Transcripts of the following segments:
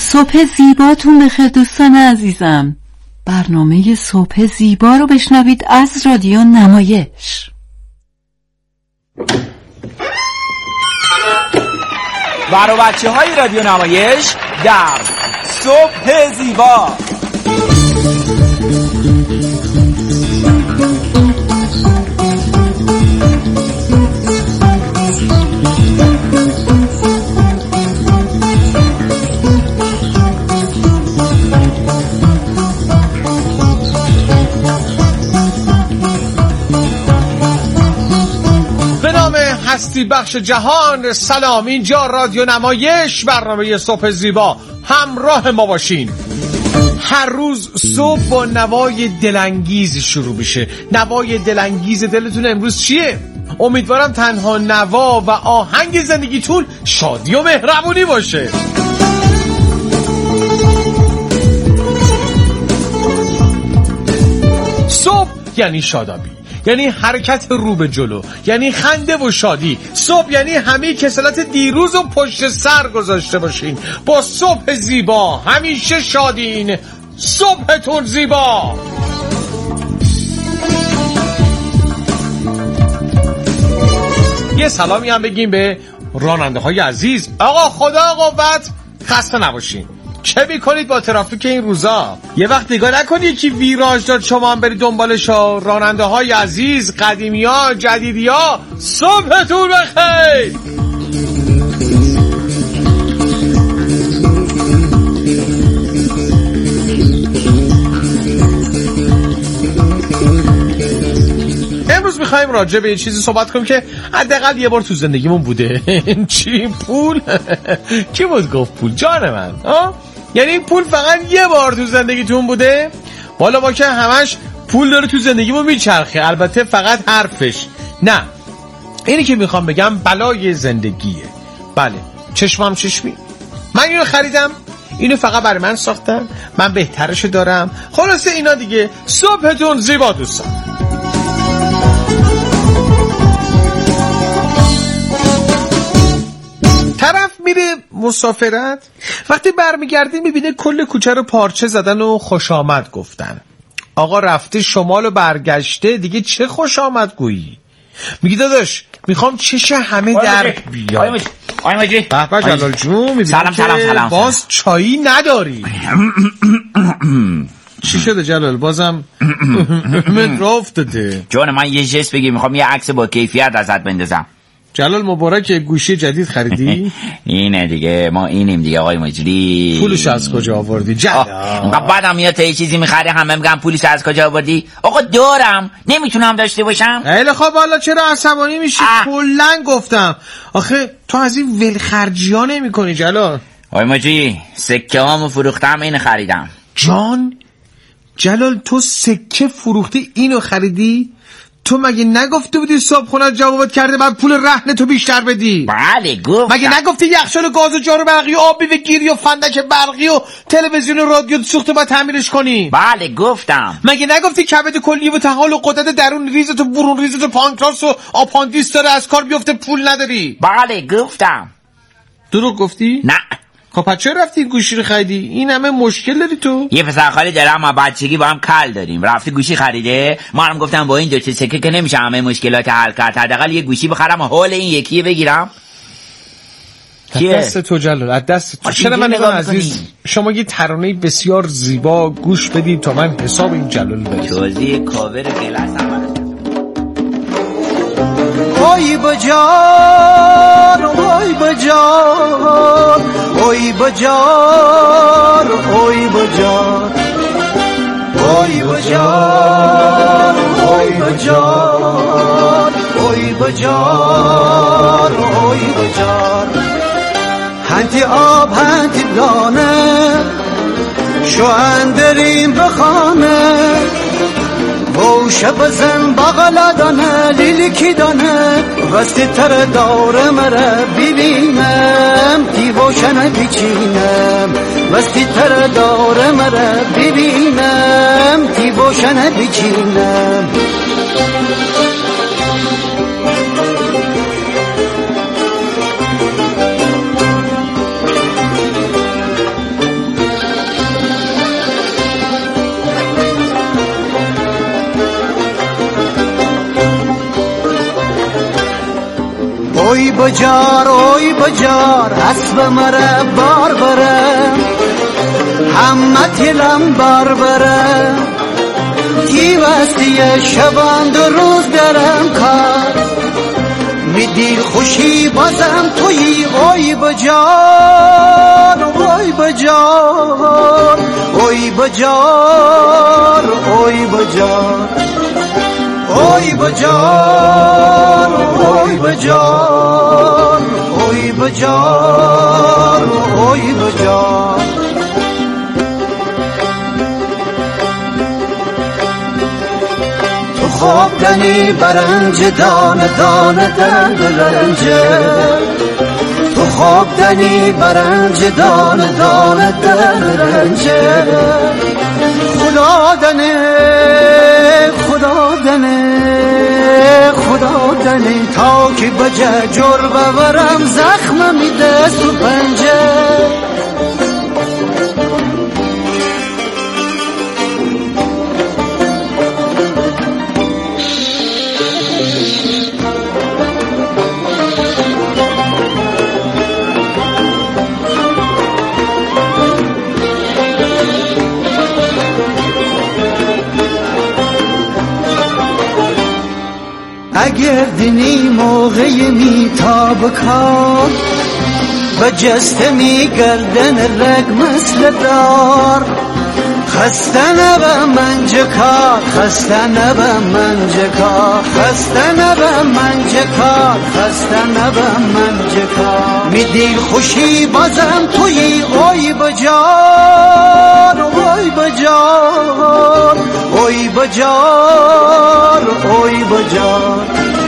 صبح زیباتون بخیر دوستان عزیزم. برنامه صبح زیبا رو بشنوید از رادیو نمایش. برای بچه های رادیو نمایش در صبح زیبا. هستی بخش جهان، سلام. اینجا رادیو نمایش، برنامه صبح زیبا. همراه ما باشین. هر روز صبح با نوای دلانگیز شروع میشه. نوای دلانگیز دلتون امروز چیه؟ امیدوارم تنها نوا و آهنگ زندگیتون شادی و مهربونی باشه. صبح یعنی شادابی، یعنی حرکت رو به جلو، یعنی خنده و شادی. صبح یعنی همه کسالت دیروز و پشت سر گذاشته باشین. با صبح زیبا همیشه شادین. صبحتون زیبا. یه سلامی هم بگیم به راننده های عزیز. آقا خدا قوت، خسته نباشین. چه میکنید با ترافیک این روزا؟ یه وقت نگاه نکنید که ویراژ داد شما هم برید دنبالش. راننده های عزیز، قدیمی ها، جدیدی ها، صبحتون بخیر. امروز میخوایم راجع به یه چیزی صحبت کنیم که حداقل یه بار تو زندگیمون بوده. چی؟ پول؟ کی بود گفت پول؟ جان من. یعنی پول فقط یه بار تو زندگیتون بوده؟ والا ما که همش پول داره تو زندگیمون میچرخه، البته فقط حرفش نه. اینی که میخوام بگم بلای زندگیه. بله، چشمم چشمی. من اینو خریدم، اینو فقط برای من ساختن، من بهترشو دارم. خلاصه اینا دیگه. صبحتون زیبا دوستان. طرف میره مسافرت، وقتی برمیگرده میبینه کل کوچه رو پارچه زدن و خوش آمد گفتن. آقا رفته شمال و برگشته، دیگه چه خوش آمد گویی؟ میگی داداش میخوام چش همه در بیاد. آی مجری بابا جلال جون، میبینم سلام. باز چایی نداری. چی شده جلال؟ بازم من را افتاده. جون من یه جست بگی، میخوام یه عکس با کیفیت ازت بندازم. جلال مبارک، گوشی جدید خریدی؟ اینه دیگه، ما اینیم دیگه آقای مجری. پولش از کجا آوردی جلال؟ بعدم میاد تا یه چیزی میخره همه میگن پولش از کجا آوردی. آقا دارم، نمیتونم داشته باشم. خیلی خب، والا چرا عصبانی میشی؟ کلن گفتم. آخه تو از این ولخرجی ها نمی کنی جلال. آقای مجری سکه هامو فروختم، اینو خریدم. جان جلال، تو سکه فروختی اینو خریدی؟ تو مگه نگفته بودی صابخونه‌ات جوابت کرده بعد پول رهن تو بیشتر بدی؟ بله گفتم. مگه نگفتی یخچال گاز و جارو برقی و آبی و گیری و فندک برقی و تلویزیون و رادیو سوخته باید تعمیرش کنی؟ بله گفتم. مگه نگفتی کبد کلی و طحال و قدرت درون ریزت و برون ریزت و پانکراس و آپاندیس داره از کار بیفته پول نداری؟ بله گفتم. دروغ گفتی؟ نه. خب پس چرا رفتی گوشی رو خریدی؟ این همه مشکل داری تو؟ یه پسر خاله دارم، ما بچگی با هم کل داریم، رفتی گوشی خریده. ما هم گفتم با این دو تا سکه که نمیشه همه مشکلات حل کرد، حداقل یه گوشی بخرم و حال این یکیه بگیرم. دست تو جلال، از دست تو. چرا من نگاه عزیز، شما یه ترانه بسیار زیبا گوش بدید تا من حساب این جلال برسم. توضیح کاور گلس هم اوی بجار، اوی بجار، اوی بجار، اوی بجار، اوی بجار، اوی بجار، اوی بجار، اوی بجار. هنتی آب هنتی دانه، شو اندریم بخانه، بوشه بزن بغل دانه، لیلی کی دانه، وستی تر دور مره ببینم، دیوشه نبیچینم، وستی تر دور مره ببینم، دیوشه نبیچینم. بجار اوی بجار اسب مره بار بره همه تلم بار بره تی وستی شبان دو روز برم کار می دل خوشی بازم توی اوی بجار اوی بجار اوی بجار اوی بجار اوی بجار اوی بجار اوی بجار اوی بجار تو خواب دنی برنج دانه دانه در رنجه تو خواب دنی برنج دانه دانه در رنجه خدا دنه خدا دنه خدا دنه تا که بجه جور بورم زخم میده تو پنجه اگر دینی موقع میتاب کار و جسته میگردن رگ مثل دار خسته نبه منجکار خسته نبه منجکار خسته نبه منجکار خسته نبه منجکار می دل خوشی بازم توی اوی بجار اوی بجار اوی بجار اوی بجار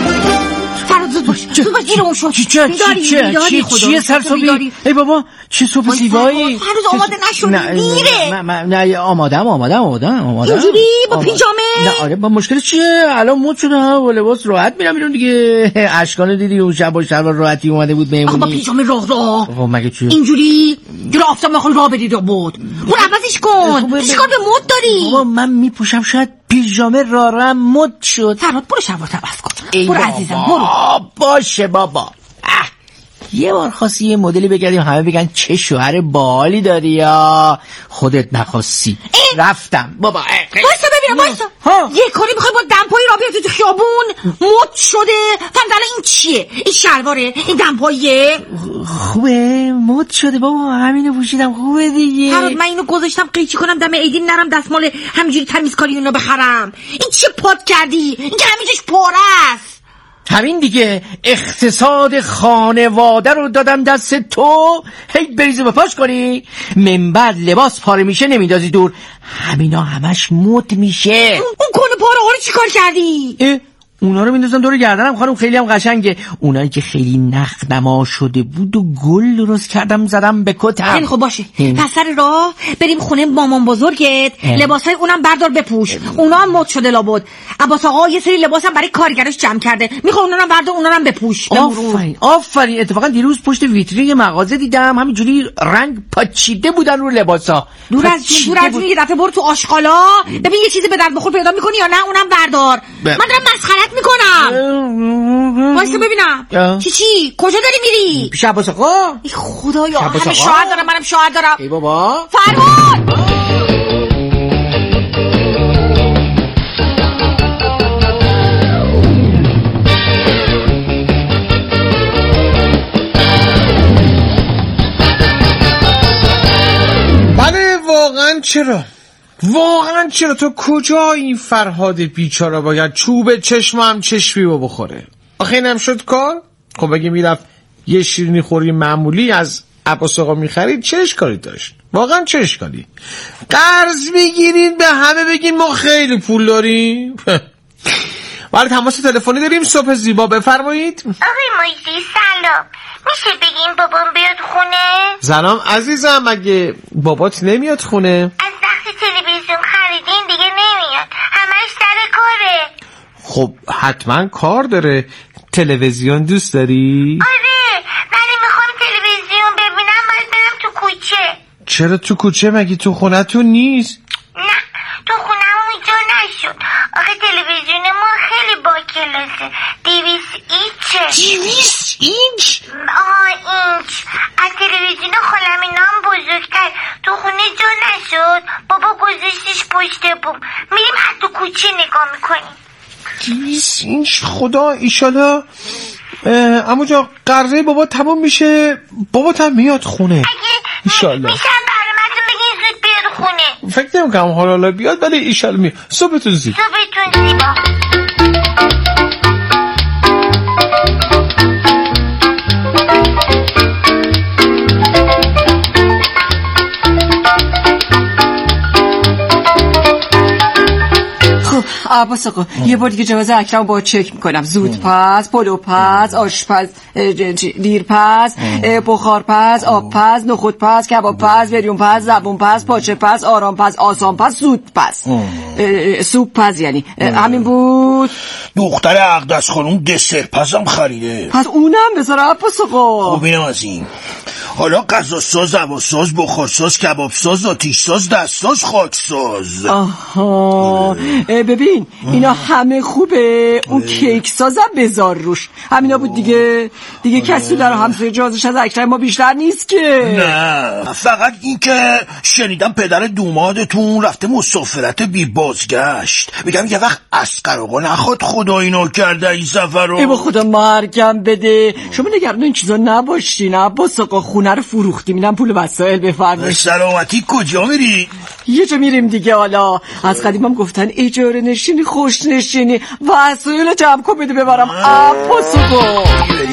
زود باش گیر اون شد چیه سرصبحی؟ ای بابا چه صبح زیبایی هنوز آماده نشدی میره نه آمادم اینجوری با پیجامه نه آره با مشکل چیه الان مد شده با لباس راحت میرم بیرون دیگه اشکانو دیدی اون شب با شلوار راحتی اومده بود مهمونی با پیجامه راه خب مگه چیه اینجوری جلو آفتاب میخوای راه بری بود اون عوضش کن چیکار به مد داری بابا من میپوشم شاید پیژامه رارم مد شد فراد برو شلوار عوض کن برو عزیزم برو باشه بابا یه بار خواستی یه مدلی بگردیم همه بگن چه شوهر بالی داری یا خودت نخواستی رفتم بابا وایسا ببینم وایسا یه کاری میخوای با دمپایی را بیاد تو خیابون مد شده فهمت الان این چیه این شلواره این دمپاییه خوبه مد شده بابا همینو پوشیدم خوبه دیگه فراد من اینو گذاشتم قیچی کنم دم عیدی نرم دستمال همینجوری تمیزکاری اینو بخرم این چه پاد کردی این که همینجوش پاره است همین دیگه اقتصاد خانواده رو دادم دست تو هی بریزه بپاش کنی من بعد لباس پاره میشه نمیدازی دور همینا همش مد میشه اون کنه پاره ها رو چی کار کردی؟ اونا رو میندازم دور گردنم خانم خیلی هم قشنگه اونایی که خیلی نخنما شده بود و گل درست کردم زدم به کتم خیلی خوب باشه پس سر راه بریم خونه مامان بزرگت لباسای اونم بردار بپوش اونا هم مد شده لابد عباس آقا یه سری لباسم برای کارگرش جمع کرده میخوام اونا رو بردار اونا هم بپوش آفرین اتفاقا دیروز پشت ویترین مغازه دیدم همینجوری رنگ پاچیده بودن رو لباسا دور از یه دفعه برو تو آشغالا ببین یه چیزی به درد بخور پیدا میکنی یا نه اونم بردار من دارم مسخرت میکنم وایسا ببینم چی کجا داری میری پیش عباس آقا ای خدایا همه شوهر دارم منم شوهر دارم ای بابا فرمان بله واقعا چرا تو کجا این فرهاد بیچاره باید چوب چشمم چشمی رو بخوره آخه اینم شد کار خب اگه میرفت یه شیرینی خوری معمولی از عباس آقا میخرید چه اشکالی داشت واقعا چه اشکالی قرض میگیرید به همه بگین ما خیلی پول داریم ولی تماس تلفنی داریم صبح زیبا بفرمایید آقای مویزی سلام میشه بگیم بابام بیاد خونه سلام عزیزم اگه بابات نمیاد خونه از وقتی تلویزیون خریدین دیگه نمیاد همش سر کاره خب حتما کار داره تلویزیون دوست داری؟ آره ولی میخوام تلویزیون ببینم باید برم تو کوچه چرا تو کوچه مگه تو خونه تو نیست؟ نه تو خونه‌مون اینجا نشد آخه تلویزیون ما خیلی با کلاسه 200 اینچه 200 اینچ؟ این خدا ایشالا اما جا قرضه بابا تمام میشه، بابا هم میاد خونه ایشالا. میشم برامتون بگین زود بیاد خونه. فکر نمی کنم حالا بیاد ولی ایشالا میاد. صبحتون زیبا. صبحتون زیبا. عباس آقا یه بار دیگه جواز اکرم با چک میکنم. زودپز، پلوپز، آشپز، دیرپز، بخارپز، آبپز، نخودپز، کبابپز، بریونپز، زبونپز، پاچه‌پز، آرامپز، آسانپز، سودپز، سوپپز. یعنی همین بود. دختر اقدس خانوم دسرپزم خریده. پس اونم بذار عباس آقا. خب اینم از این. حالا غذاساز، هواساز، بخارساز، کبابساز، آتیشساز، دستساز، خاکساز. آها ببین اینا همه خوبه. اون کیک سازم بذار روش. همینا بود دیگه کسی در همسایه جازش از اکرم ما بیشتر نیست که. نه فقط این که شنیدم پدر دومادتون رفته مسافرت بی بازگشت. میگم یه وقت اسقر آقا نخواد خدا اینو کرده این سفر رو. ای با خدا مرگم بده. شما نگران این چیزا نباشین عباس آقا. خونه رو فروختیم، اینم پول وسایل بفرمایید. سلامتی. کجا میری؟ یه جا میریم دیگه. حالا از قدیمم گفتن اجاره نشینی خوش نشینی. وسایل جمع کن بده ببرم عباس آقا.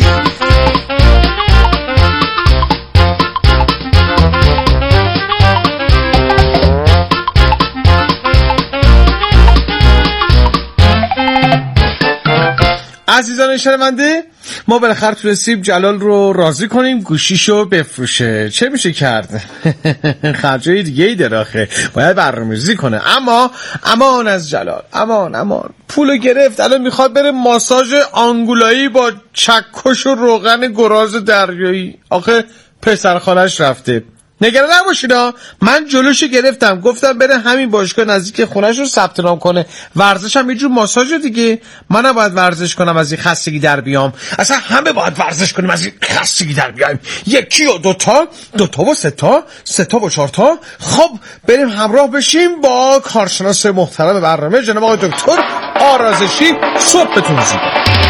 عزیزان شنونده، ما بالاخره تونستیم جلال رو راضی کنیم گوشیشو بفروشه. چه میشه کرد؟ خرجای دیگه ای دراخه، باید برنامه‌ریزی کنه. اما امان از جلال، امان. پولو گرفت، الان میخواد بره ماساژ آنگولایی با چکش و روغن گراز دریایی. آخه پسر خالش رفته. نگران نباشینا، من جلوشو گرفتم، گفتم بره همین باشگاه نزدیک خونش رو ثبت نام کنه. ورزش هم یه جور ماساژ دیگه. منم باید ورزش کنم از این خستگی در بیام. اصلا همه باید ورزش کنیم از این خستگی در بیام. یکی و دوتا و سه و 4 تا. خب بریم همراه بشیم با کارشناس محترم برنامه جناب آقای دکتر آرازشی. صبحتون زیبا.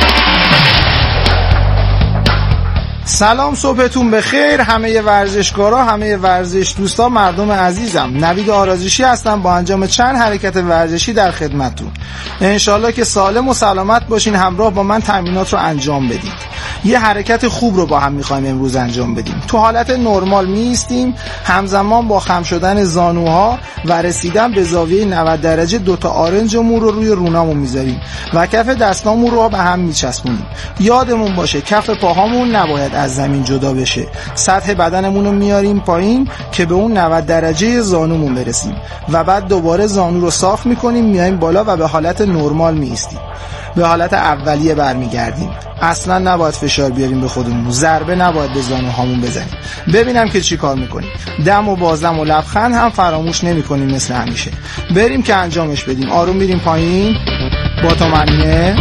سلام، صبحتون بخیر همه ورزشکارا، همه ورزش دوستا، مردم عزیزم. نوید آرازشی هستم با انجام چند حرکت ورزشی در خدمتتون. انشالله که سالم و سلامت باشین، همراه با من تمرینات رو انجام بدید. یه حرکت خوب رو با هم میخوایم امروز انجام بدیم. تو حالت نرمال میایستیم، همزمان با خم شدن زانوها و رسیدن به زاویه 90 درجه دوتا آرنجمون رو روی رونامون میذاریم و کف دستامون رو به هم میچسبونیم. یادمون باشه کف پاهامون نباید از زمین جدا بشه. سطح بدنمون رو میاریم پایین که به اون 90 درجه زانومون برسیم و بعد دوباره زانو رو صاف میکنیم، میایم بالا و به حالت نرمال میایستیم. به حالت اولیه برمیگردیم. اصلا نباید فشار بیاریم به خودمون، ضربه نباید به زانوهامون بزنیم. ببینم که چی کار میکنیم. دم و بازدم و لبخند هم فراموش نمیکنیم مثل همیشه. بریم که انجامش بدیم. آروم میریم پایین با طمأنینه.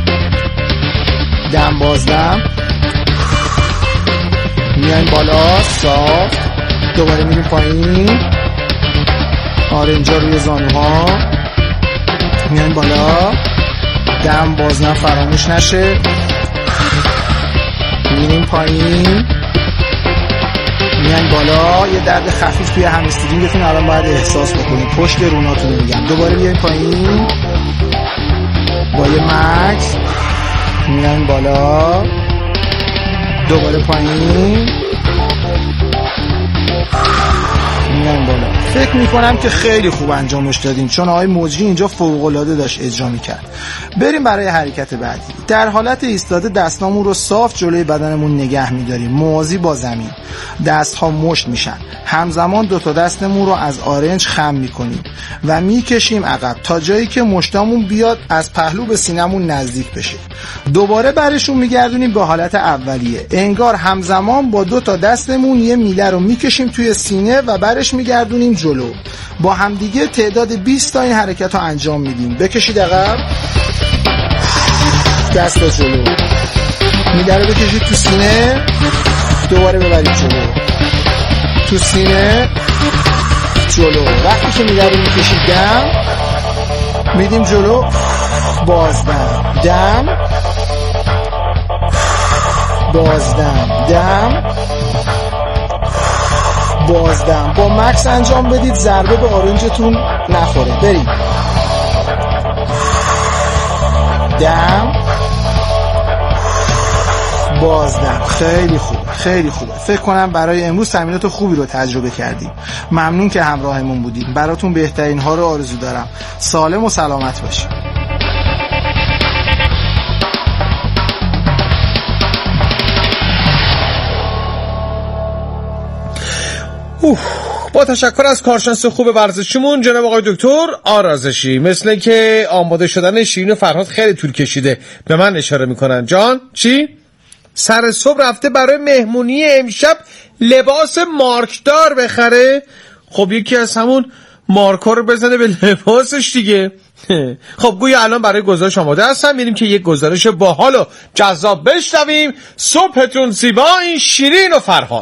دم بازدم، میایم بالا صاف، دوباره میریم پایین. آرنجا روی زانوها، میایم بالا. دم بازدم فراموش نشه. میریم پایین، میایم بالا. یه درد خفیف توی همسترینگتون الان باید احساس بکنید. پشت روناتون رو میگم. دوباره میایم پایین با یه مکس. میایم بالا، دوباره پایین، میایم بالا. فکر میکنم که خیلی خوب انجامش دادیم چون آقای مجری اینجا فوق‌العاده داشت اجرا میکرد. بریم برای حرکت بعدی. در حالت ایستاده دستامون رو صاف جلوی بدنمون نگه میداریم، موازی با زمین. دستها مشت میشن. همزمان دوتا دستمون رو از آرنج خم میکنیم و میکشیم عقب تا جایی که مشتامون بیاد از پهلو به سینمون نزدیک بشه. دوباره برشون میگردونیم به حالت اولیه. انگار همزمان با دوتا دستمون یه میله رو میکشیم توی سینه و برش میگردونیم جلو. با همدیگه تعداد 20 تا این حرکت رو انجام میدیم. بکشید عقب، دست جلو، میله رو بکشید تو سینه، دوباره ببرید جلو، تو سینه، جلو. وقتی که میله رو میکشید دم میدیم جلو، بازدم دم، بازدم دم، بازدم. با مکس انجام بدید ضربه به آرنجتون نخوره. برید. دم، بازدم. خیلی خوبه، خیلی خوبه. فکر کنم برای امروز تمرینات خوبی رو تجربه کردیم. ممنون که همراهمون بودید. براتون بهترین ها رو آرزو دارم. سالم و سلامت باشید. با تشکر از کارشناس خوب ورزشیمون جناب آقای دکتر آرازشی. مثل که آماده شدن شیرین و فرهاد خیلی طول کشیده. به من اشاره میکنن. جان چی؟ سر صبح رفته برای مهمونی امشب لباس مارکدار بخره؟ خب یکی از همون مارکا رو بزنه به لباسش دیگه. خب گویا الان برای گزارش آماده هستم. میریم که یک گزارش باحال و جذاب بشنویم. صبحتون زیبا. این شیرین و فرهاد.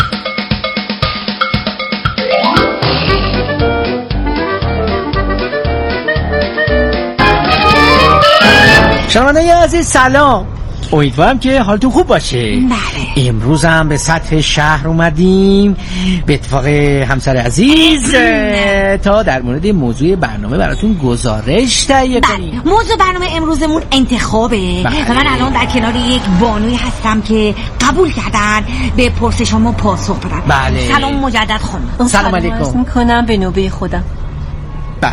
شنوندگان عزیز سلام، امیدوارم که حالتون خوب باشه. بله. امروز هم به سطح شهر اومدیم به اتفاق همسر عزیز تا در مورد موضوع برنامه براتون گزارش تهیه کنیم. موضوع برنامه امروزمون انتخابه. و من الان در کنار یک بانوی هستم که قبول کردن به پرسشامو پاسخ بدن. بله. سلام مجدد خانم. سلام علیکم. میکنم به نوبه خودم. بله.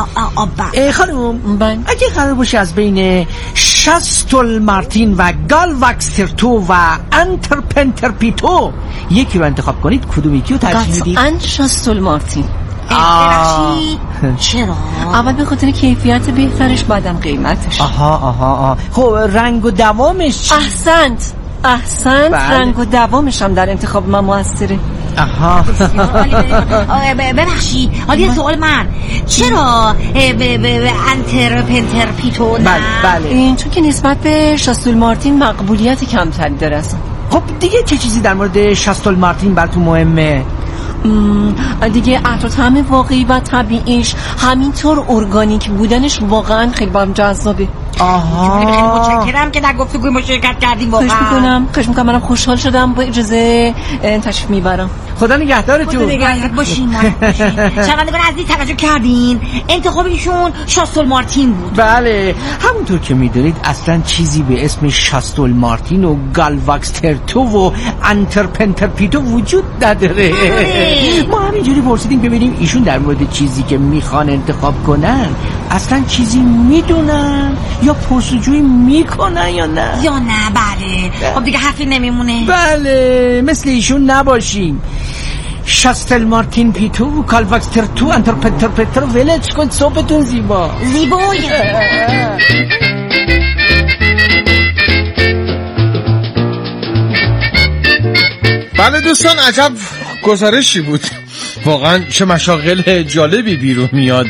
خانم بله. اگه قرار باشه از بین شاستول مارتین و گالواکس ترتو و انترپنتر پیتو یکی رو انتخاب کنید، کدوم یکی رو ترجیح میدید؟ قطعاً شاستول مارتین. ببخشید چرا؟ اول به خاطر کیفیت بهترش، بعدم قیمتش. آها. خب رنگ و دوامش چی؟ احسنت. بله. رنگ و دوامش هم در انتخاب من موثره. آها. ببخشید حالا سوال من، چرا به انترپنتر پیتو نه؟ بله. این چون که نسبت به شاستول مارتین مقبولیت کمتری داره اصلا. خب دیگه چه چیزی در مورد شاستول مارتین براتون مهمه؟ دیگه عطر طعم واقعی و طبیعیش، همینطور ارگانیک بودنش واقعا خیلی برام جذابه. خیلی متشکرم که در گفتگوی ما شرکت کردیم. واقعا خواهش میکنم. منم خوشحال شدم. با اجازه تشریف میبرم. خدا نگهدارتون. نگهدار باشین. شنوندگان عزیز توجه کردین، انتخاب ایشون شاستول مارتین بود. بله همونطور که میدونید اصلا چیزی به اسم شاستول مارتین و گالواکس ترتو و انترپنتر پیتو وجود نداره. ما همینجوری پرسیدیم ببینیم ایشون در مورد چیزی که میخوان انتخاب کنن اصلا چیزی میدونن یا پرسجویی میکنن یا نه. بله. خب دیگه حرفی نمیمونه. بله مثل ایشون نباشیم. شاستل مارتین پیتو و گالواکس ترتو انترپنتر پیتو ولش کن. صبحتون زیبا. بله دوستان، عجب گزارشی بود. واقعا چه مشاغل جالبی بیرون میاد.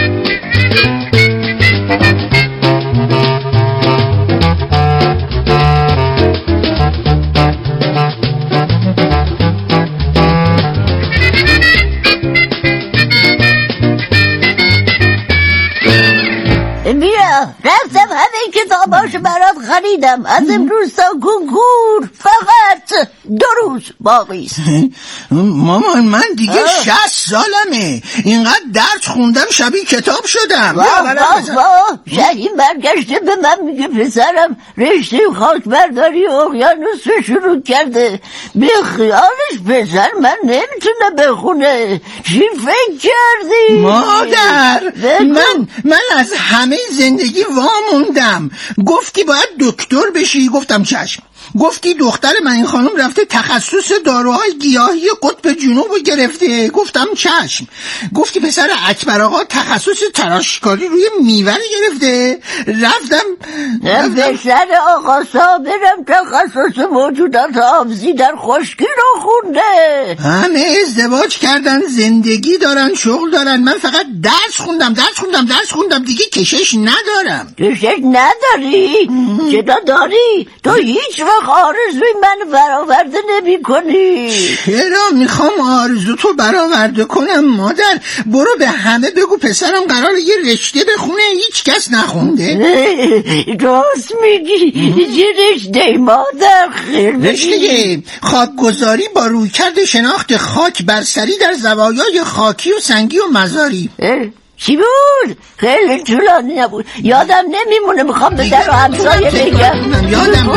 رفتم همه کتاباشو برات خریدم. از امروز تا کنکور فقط 2 روز باقیست. مامان من دیگه 60 سالمه، اینقدر درس خوندم شبیه کتاب شدم. واه شهیم برگشته به من میگه پسرم رشته خاک برداری اقیانوس رو شروع کرده. به خیالش پسر من نمیتونه بخونه. چی فکر کردی؟ مادر من از همه زندگی واموندم. گفتی باید دکتر بشی، گفتم چشم. گفتی دختر من این خانم رفته تخصص داروهای گیاهی قطب جنوب رو گرفته، گفتم چشم. گفتی پسر اکبر آقا تخصص تراشکاری روی میوه گرفته، رفتم پسر آقا صابرم تخصص موجودات آبزی در خشکی رو خونده. همه ازدواج کردن، زندگی دارن، شغل دارن. من فقط درس خوندم دیگه کشش ندارم. کشش نداری؟ چرا داری؟ تو هیچ وقت آرزوی من برآورده نمی کنی؟ چرا میخوام آرزو تو برآورده کنم مادر؟ برو به همه بگو پسرم قراره یه رشته بخونه هیچ کس نخونده. راست میگی، یه رشته مادر خیر میگی. رشته خاکگذاری با رویکرد شناخت خاک برسری در زوایای خاکی و سنگی و مزاری. چی بود؟ خیلی طولانی نبود، یادم نمیمونه، میخوام به در و همسایه بگم. یادم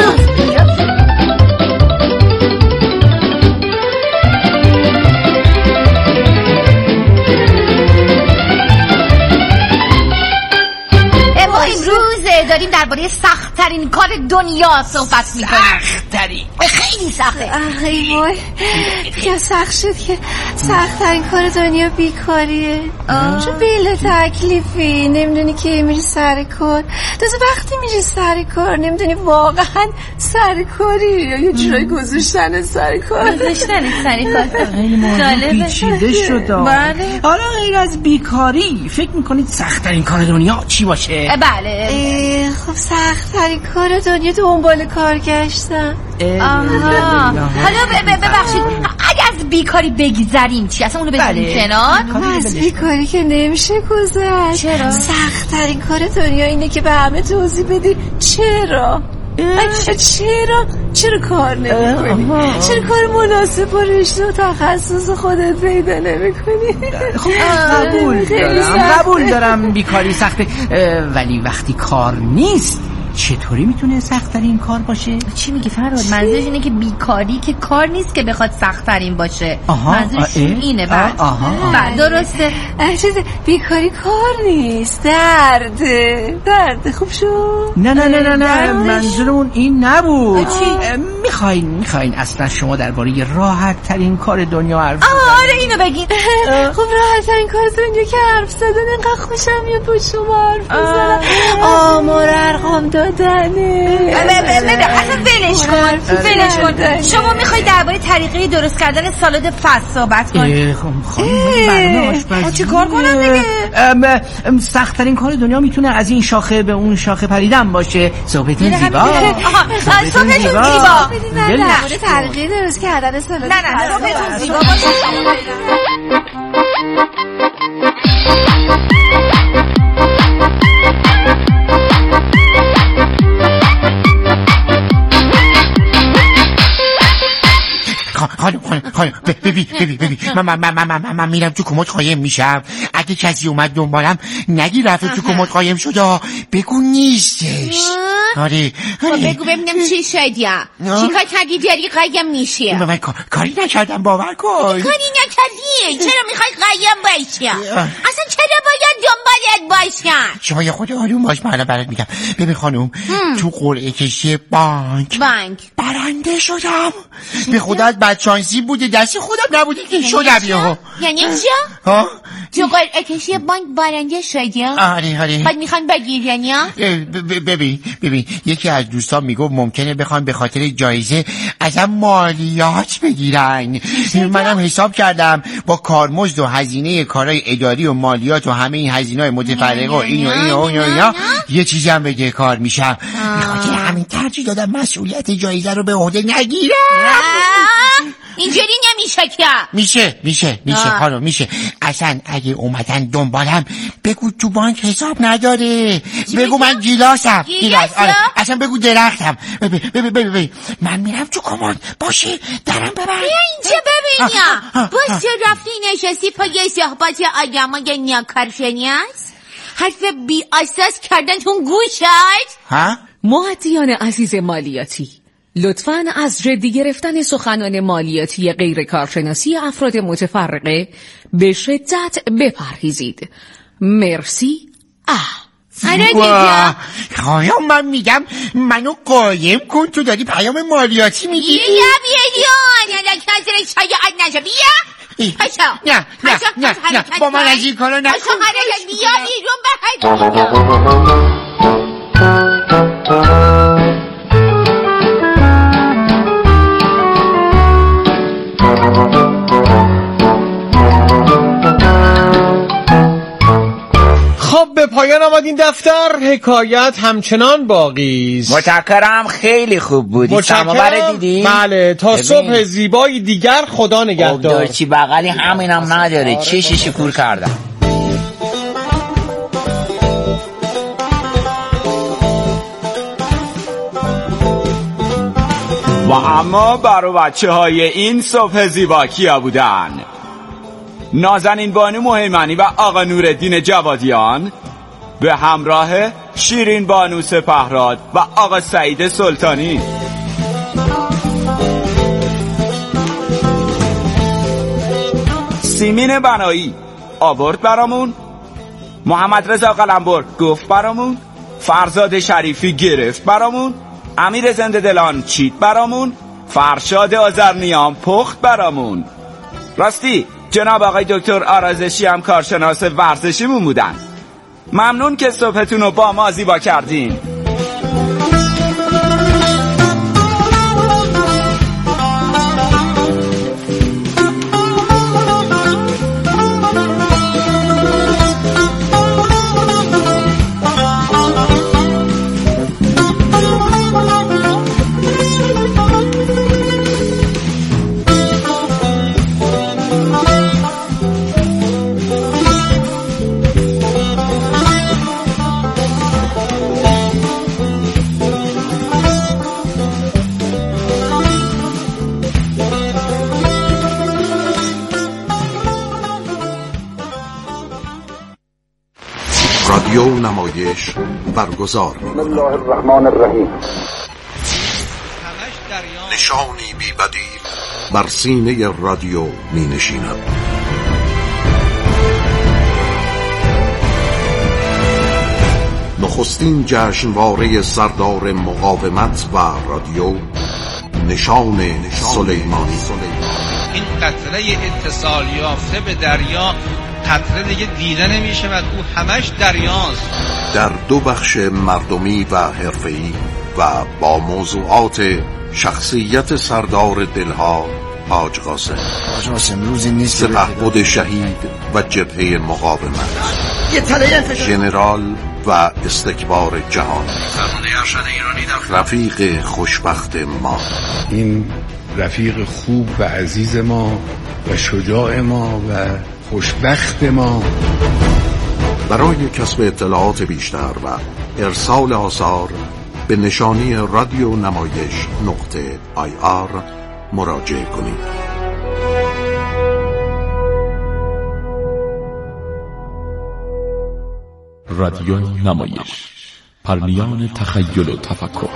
داریم درباره سخت‌ترین کار دنیا صحبت می‌کنیم. سخت‌ترین؟ خیلی سخته. ای وای، خیلی سخت شد که سخت‌ترین کار دنیا بیکاریه. چون بیل تکلیفی نمیدونی که میری سر کار، تازه وقتی میری سر کار نمیدونی واقعا سر کاری یا یه جورایی گذاشتن سر کار. گذاشتن سر کار. جالبه. پیچیده شد. بله. حالا غیر از بیکاری فکر می‌کنید سخت‌ترین کار دنیا چی باشه؟ بله. خب سخت‌ترین کار دنیا دنبال کار گشتم. حالا ببخشید اگه از بیکاری بگذریم چی؟ اصلا اونو بذاریم کنار؟ از بیکاری که نمیشه گذشت. چرا؟ سخت‌ترین کار دنیا اینه که به همه توضیح بدی چرا کار نمی‌کنی؟ چرا کار مناسب با رشته و تخصص خودت پیدا نمی‌کنی؟ خب قبول دارم بیکاری سخته، ولی وقتی کار نیست چطوری میتونه سخت‌ترین کار باشه؟ چی میگی فراد؟ منظورش اینه که بیکاری که کار نیست که بخواد سخت‌ترین باشه. منظورش اینه. بعد درسته. بیکاری کار نیست، درد. خوب شد؟ نه منظورمون این نبود. میخواین اصلا شما درباره راحت ترین کار دنیا حرف بزنید؟ آره اینو بگین. خب راحت ترین کار دنیا که حرف زدن، انقدر خوشم میاد با شما حرف بزنم. آمار ارقام دادنه. اصلا ولش کن. شما میخوای درباره طریقه درست کردن سالاد فصل صحبت کنی؟ برنامه چی کار کنم دیگه؟ سخت‌ترین کار دنیا میتونه از این شاخه به اون شاخه پریدن باشه. صحبتون زیبا. صحبتون زیبا. درباره طریقه درست کردن سالاد. نه صحبتون زیبا باشه. خانم ببین من میرم تو کمد قایم میشم. اگه کسی اومد دنبالم نگی رفت تو کمد قایم شد، بگو نیستش. آره بگو ببینم چی شدیم، چی کار کردی داری قایم میشی؟ من کاری نکردم، باور کن. کاری نکردی؟ چرا میخوای قایم باشی؟ اصلا چرا باید دنبالت باشن؟ شما یه خود آروم باش، من برات میگم. ببین خانم، تو قرعه کشی بانک برنده شدم. به خدا از بدشانسی بوده، دست خودم نبوده که شدم. یعنی چی؟ تو قرعه کشی بانک برنده شدی؟ آره. بعد میخوان بگیر یعنی؟ ببین یکی از دوستان میگفت ممکنه بخوان به خاطر جایزه ازم مالیات بگیرن. منم حساب کردم با کارمزد و هزینه کارهای اداری و مالیات و همه این هزینه‌های متفرقه و این و اینا یه چیزی هم بده کار میشم. به خاطر همین ترجیح دادم مسئولیت جایزه رو به عهده نگیرم. اینجوری نمیشه که. میشه خانم، میشه. اصلا اگه اومدن دنبالم بگو تو بانک حساب نداره، بگو من گیلاسم. آره اصلا بگو درختم. ببین من میرم تو کمد، باشه درم ببر. بیا اینجا ببینیم. باشه رفتی نشستی پای صحبت آدمای نیاکارشنی است، حرف بی اساس کردن تو گوشت. معدیان عزیز مالیاتی، لطفاً از جدی گرفتن سخنان مالیاتی غیر کارشناسی افراد متفرقه به شدت بپرهیزید. مرسی. آره دیگه. خواهم من میگم منو قایم کن، تو داری پیام مالیاتی میگی؟ بیا کسر شایعات نشه. بیا نه با من از این کارا نکن. بیا بیرون به پایان جواد این دفتر حکایت همچنان باقی است. متشکرم، خیلی خوب بودی. سماور دیدی؟ بله، تا صبح زیبایی دیگر خدا نگهدار. چی بغلی همینم نداره، چشش کور کردم. و اما برای بچه های این صبح زیبا کیا بودن؟ نازنین بانو مهیمنی و آقا نورالدین جوادیان به همراه شیرین بانو سپهراد و آقا سعید سلطانی. سیمین بنایی آورد برامون، محمد رضا قلمبر گفت برامون، فرزاد شریفی گرفت برامون، امیر زنده دلان چید برامون، فرشاد آذرنیام پخت برامون. راستی جناب آقای دکتر آرازشی هم کارشناس ورزشیمون بودن. ممنون که صبحتون رو با ما زیبا کردین. رادیو نمایش برگزار بسم الله الرحمن الرحیم. نشانی بی بدیل بر سینه رادیو می نشیند. نخستین جشنواره سردار مقاومت و رادیو، نشان سلیمانی. این قطره اتصال یافته به دریا قطره دیگه دیده نمیشه و او همش دریاست. در دو بخش مردمی و حرفه‌ای و با موضوعات شخصیت سردار دلها حاج قاسم روزی نیست سپهبد شهید و جبهه مقاومت، ژنرال و استکبار جهان، رفیق خوشبخت ما. این رفیق خوب و عزیز ما و شجاع ما و خوشبخت ما. برای کسب اطلاعات بیشتر و ارسال آثار به نشانی رادیو نمایش .ir مراجعه کنید. رادیو نمایش، پرنیان تخیل و تفکر.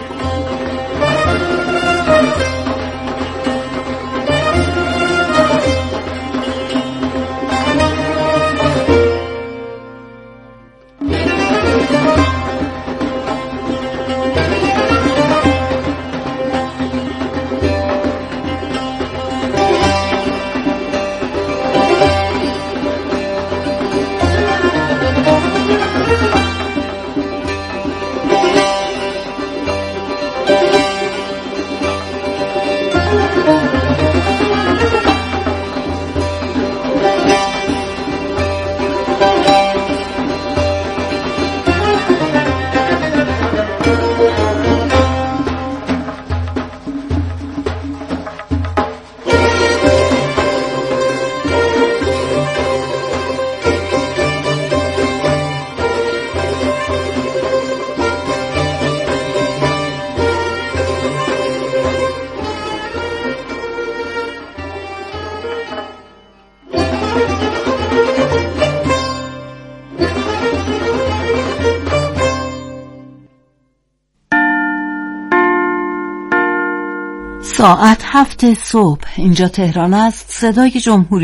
ساعت 7 صبح اینجا تهران است. صدای جمهوری